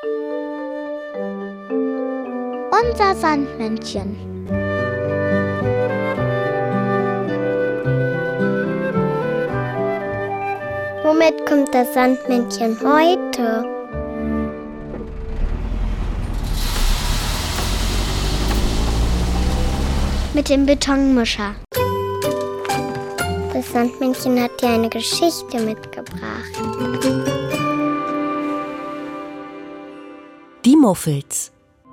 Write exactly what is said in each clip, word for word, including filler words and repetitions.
Unser Sandmännchen. Womit kommt das Sandmännchen heute? Mit dem Betonmischer. Das Sandmännchen hat dir eine Geschichte mitgebracht. Die Muffels.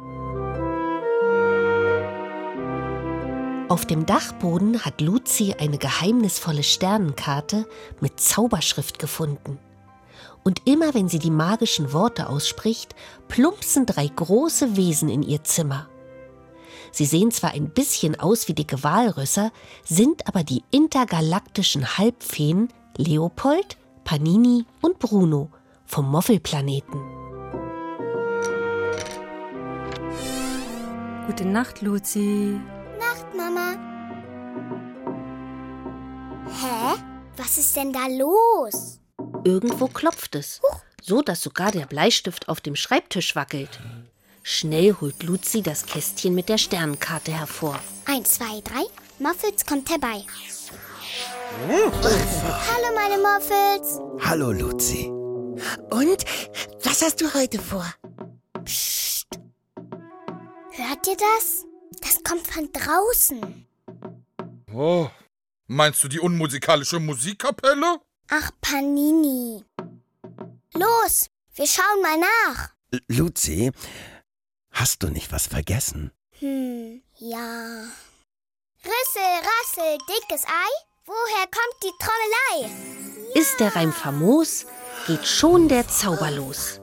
Auf dem Dachboden hat Luzi eine geheimnisvolle Sternenkarte mit Zauberschrift gefunden. Und immer wenn sie die magischen Worte ausspricht, plumpsen drei große Wesen in ihr Zimmer. Sie sehen zwar ein bisschen aus wie dicke Walrösser, sind aber die intergalaktischen Halbfeen Leopold, Panini und Bruno vom Moffelplaneten. Gute Nacht, Luzi. Nacht, Mama. Hä? Was ist denn da los? Irgendwo klopft es, so dass sogar der Bleistift auf dem Schreibtisch wackelt. Schnell holt Luzi das Kästchen mit der Sternenkarte hervor. Eins, zwei, drei. Muffels kommt herbei. Hallo, meine Muffels. Hallo, Luzi. Und, was hast du heute vor? Psst. Hört ihr das? Das kommt von draußen. Oh, meinst du die unmusikalische Musikkapelle? Ach, Panini. Los, wir schauen mal nach. L- Luzi, hast du nicht was vergessen? Hm, ja. Rüssel, Rassel, dickes Ei? Woher kommt die Trommelei? Ja. Ist der Reim famos, geht schon der Zauber los.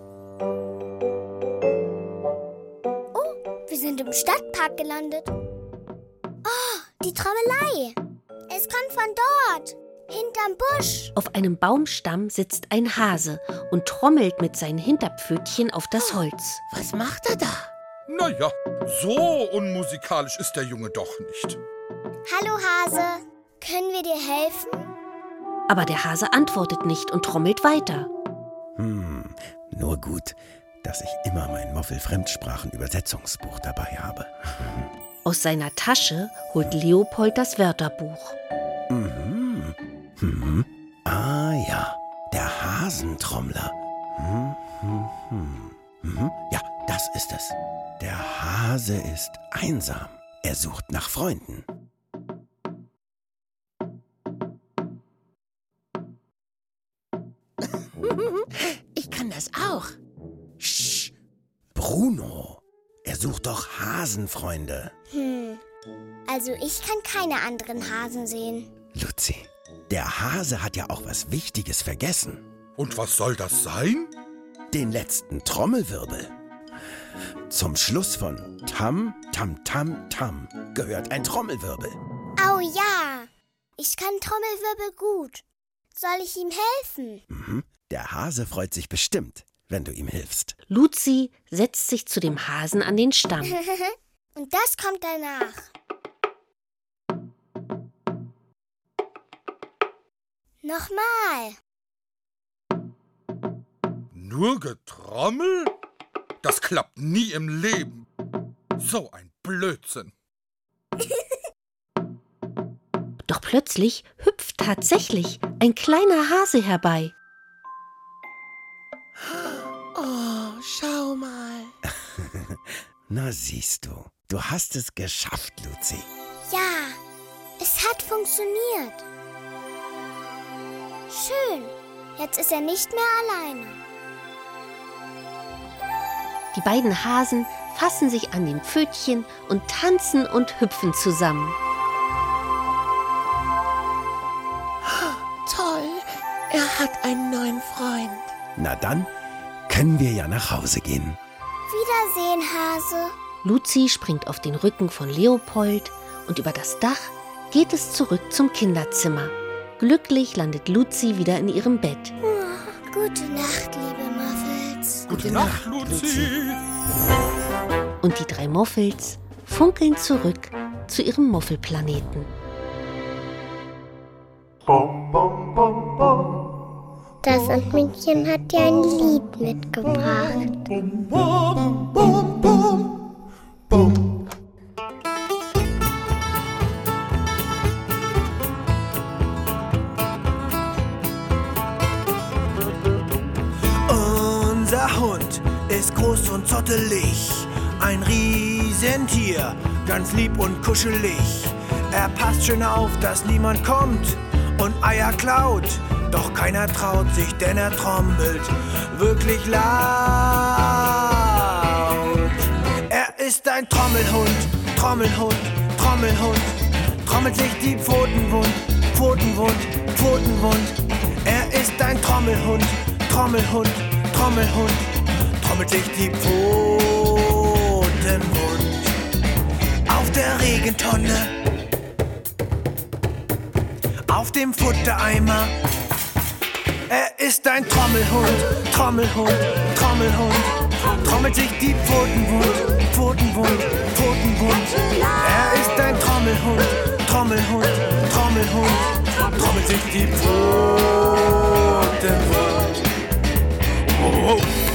Wir sind im Stadtpark gelandet. Oh, die Trommelei. Es kommt von dort, hinterm Busch. Auf einem Baumstamm sitzt ein Hase und trommelt mit seinen Hinterpfötchen auf das Holz. Was macht er da? Naja, so unmusikalisch ist der Junge doch nicht. Hallo Hase, können wir dir helfen? Aber der Hase antwortet nicht und trommelt weiter. Hm, nur gut, dass ich immer mein Moffel-Fremdsprachen-Übersetzungsbuch dabei habe. Aus seiner Tasche holt Leopold das Wörterbuch. Mhm. Mhm. Ah ja, der Hasentrommler. Hm, hm, hm. Mhm. Ja, das ist es. Der Hase ist einsam. Er sucht nach Freunden. Ich kann das auch. Sch, Bruno, er sucht doch Hasenfreunde. Hm, also ich kann keine anderen Hasen sehen. Luzi, der Hase hat ja auch was Wichtiges vergessen. Und was soll das sein? Den letzten Trommelwirbel. Zum Schluss von Tam, Tam, Tam, Tam gehört ein Trommelwirbel. Au ja, ich kann Trommelwirbel gut. Soll ich ihm helfen? Mhm. Der Hase freut sich bestimmt, wenn du ihm hilfst. Luzi setzt sich zu dem Hasen an den Stamm. Und das kommt danach. Nochmal. Nur Getrommel? Das klappt nie im Leben. So ein Blödsinn. Doch plötzlich hüpft tatsächlich ein kleiner Hase herbei. Oh, schau mal. Na siehst du, du hast es geschafft, Luzi. Ja, es hat funktioniert. Schön, jetzt ist er nicht mehr alleine. Die beiden Hasen fassen sich an den Pfötchen und tanzen und hüpfen zusammen. Toll, er hat einen neuen Freund. Na dann können wir ja nach Hause gehen. Wiedersehen, Hase. Luzi springt auf den Rücken von Leopold und über das Dach geht es zurück zum Kinderzimmer. Glücklich landet Luzi wieder in ihrem Bett. Oh, gute Nacht, liebe Muffels. Gute Nacht, Luzi. Und die drei Muffels funkeln zurück zu ihrem Muffelplaneten. Bom, bom, bom, bom. Das Sandmännchen hat dir ein Lied mitgebracht. Unser Hund ist groß und zottelig, ein Riesentier, ganz lieb und kuschelig. Er passt schön auf, dass niemand kommt und Eier klaut. Doch keiner traut sich, denn er trommelt wirklich laut. Er ist ein Trommelhund, Trommelhund, Trommelhund. Trommelt sich die Pfoten wund, Pfoten wund, Pfoten wund. Er ist ein Trommelhund, Trommelhund, Trommelhund. Trommelt sich die Pfoten wund. Auf der Regentonne, auf dem Futtereimer. Er ist ein Trommelhund, Trommelhund, Trommelhund. Trommelt sich die Pfoten wund, Pfoten wund, Pfoten wund. Er ist ein Trommelhund, Trommelhund, Trommelhund. Trommelt sich die Pfoten wund. Oh, oh.